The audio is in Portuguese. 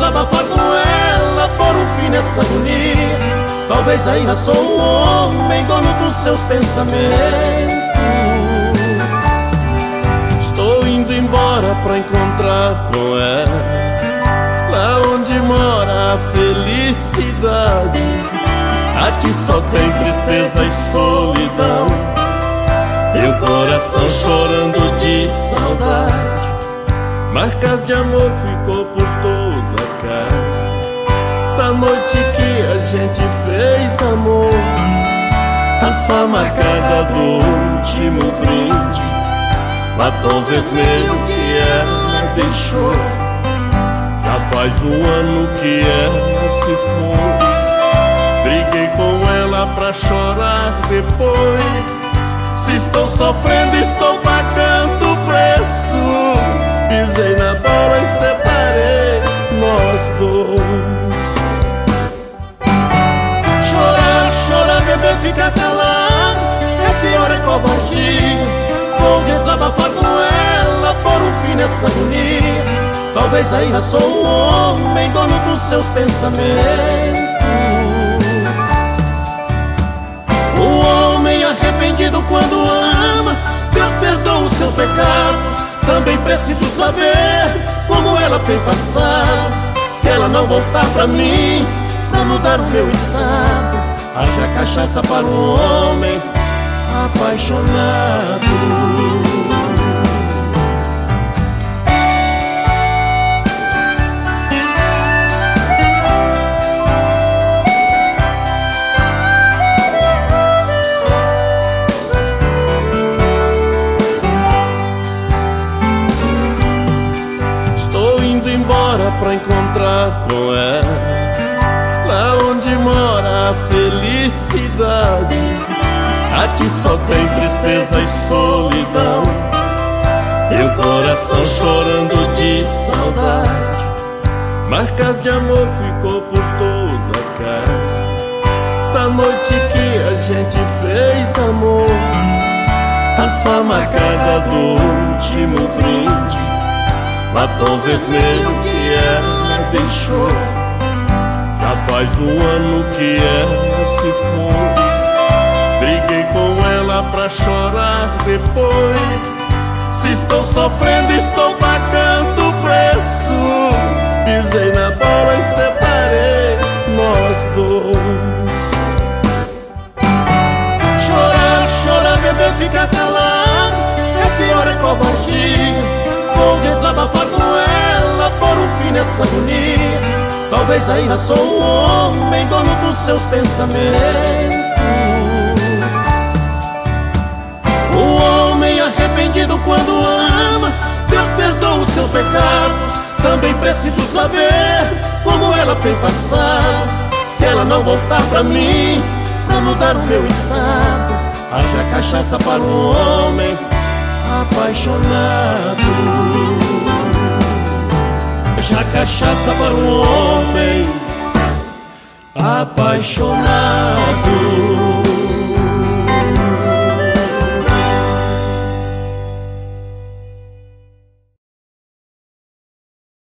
desabafar com ela, pôr um fim nessa agonia. Talvez ainda sou um homem, dono dos seus pensamentos. Estou indo embora pra encontrar com ela, lá onde mora a felicidade. Aqui só tem tristeza e solidão, e o coração chorando de saudade. Marcas de amor ficou por toda a casa, da noite que a gente fez amor. Taça marcada do último brinde, batom vermelho que ela deixou. Já faz um ano que ela se foi. Briguei com ela pra chorar depois. Se estou sofrendo, estou pagando o preço. Pisei na bola e separei nós dois. Chorar, chorar, beber, ficar calado, é pior, é covardia. Vou desabafar com ela, pôr um fim nessa agonia. Talvez ainda sou um homem, dono dos seus pensamentos. Um homem arrependido quando ama, Deus perdoa os seus pecados. Também preciso saber como ela tem passado. Se ela não voltar pra mim, pra mudar o meu estado, haja cachaça para um homem apaixonado. Pra encontrar com ela, lá onde mora a felicidade. Aqui só tem tristeza e solidão, e o coração chorando de saudade. Marcas de amor ficou por toda a casa, da noite que a gente fez amor. Taça marcada do último brinde, batom vermelho que ela deixou. Já faz um ano que ela se foi. Briguei com ela pra chorar depois. Se estou sofrendo, estou pagando o preço. Pisei na bola e separei nós dois. Chorar, chorar, beber, ficar calado, é pior, é covardia. Vou desabafar com ela, pôr um fim nessa agonia. Talvez ainda sou um homem, dono dos seus pensamentos. Um homem arrependido quando ama, Deus perdoa os seus pecados. Também preciso saber como ela tem passado. Se ela não voltar pra mim, pra mudar o meu estado, haja cachaça para um homem apaixonado. Já cachaça para um homem apaixonado.